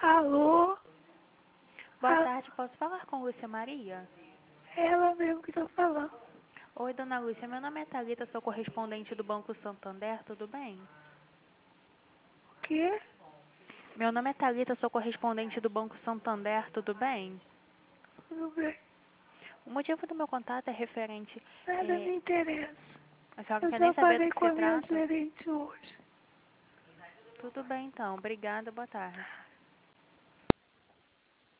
Alô? Boa Ah, tarde, posso falar com Lúcia Maria? ela mesmo que tá falando. Oi, dona Lúcia, meu nome é Thalita, sou correspondente do Banco Santander, tudo bem? O quê? Meu nome é Thalita, sou correspondente do Banco Santander, tudo bem? Tudo bem. O motivo do meu contato é referente... Nada me interessa. A senhora não Eu quer nem só saber do falei que com se a minha trata? gerente hoje. Tudo bem, então. Obrigada, boa tarde.